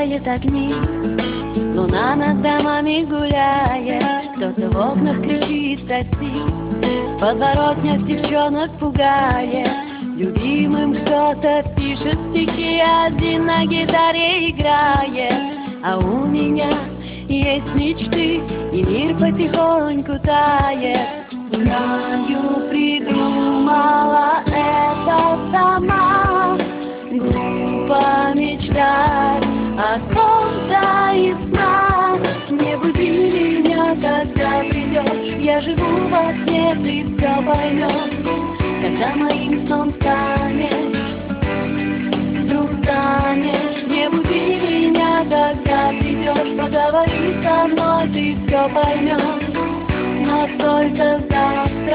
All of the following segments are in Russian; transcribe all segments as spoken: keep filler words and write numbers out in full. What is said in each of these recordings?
зажигает огни, луна над домами гуляет, кто-то в окнах кричит «прости», в подворотнях девчонок пугает, любимым кто-то пишет стихи, один на гитаре играет. А у меня есть мечты, и мир потихоньку тает. Знаю, придумала это сама, глупо мечтать о ком-то из сна. Не буди меня, когда придешь, я живу во сне, ты все поймешь, когда моим сном станешь, вдруг станешь. Не буди меня, когда придешь, поговори со мной, ты все поймешь, но только завтра,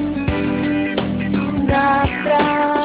завтра.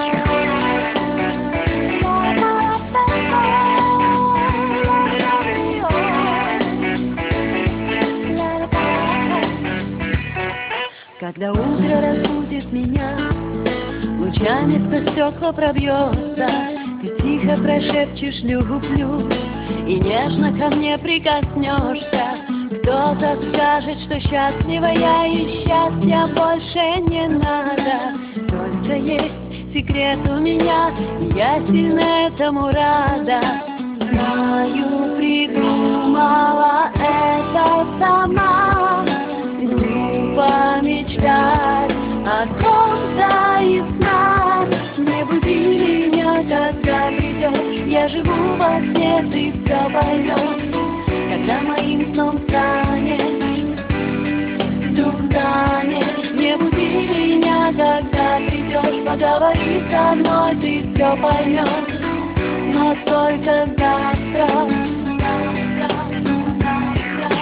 Когда утро разбудит меня, лучами сквозь стекла пробьется, ты тихо прошепчешь «люблю» и нежно ко мне прикоснешься. Кто-то скажет, что счастлива я, и счастья больше не надо. Только есть секрет у меня, и я сильно этому рада. Знаю, придумала это сама, глупо мечтать о ком-то из сна. Не буди меня, когда придешь, я живу во сне, ты все поймешь, когда моим сном станешь, вдруг станешь. Не буди меня, когда придешь, поговори со мной, ты все поймешь, но только завтра, завтра, завтра.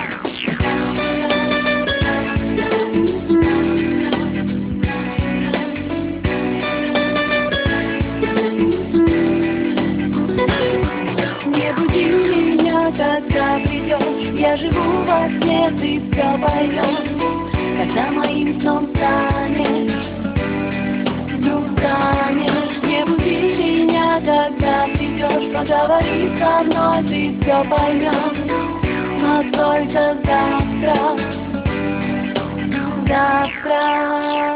Не буди меня, когда придешь, я живу во сне, ты все поймешь, когда моим сном станешь, вдруг станешь. Не буди меня, когда придешь, поговори со мной, ты все поймешь, но только завтра, завтра.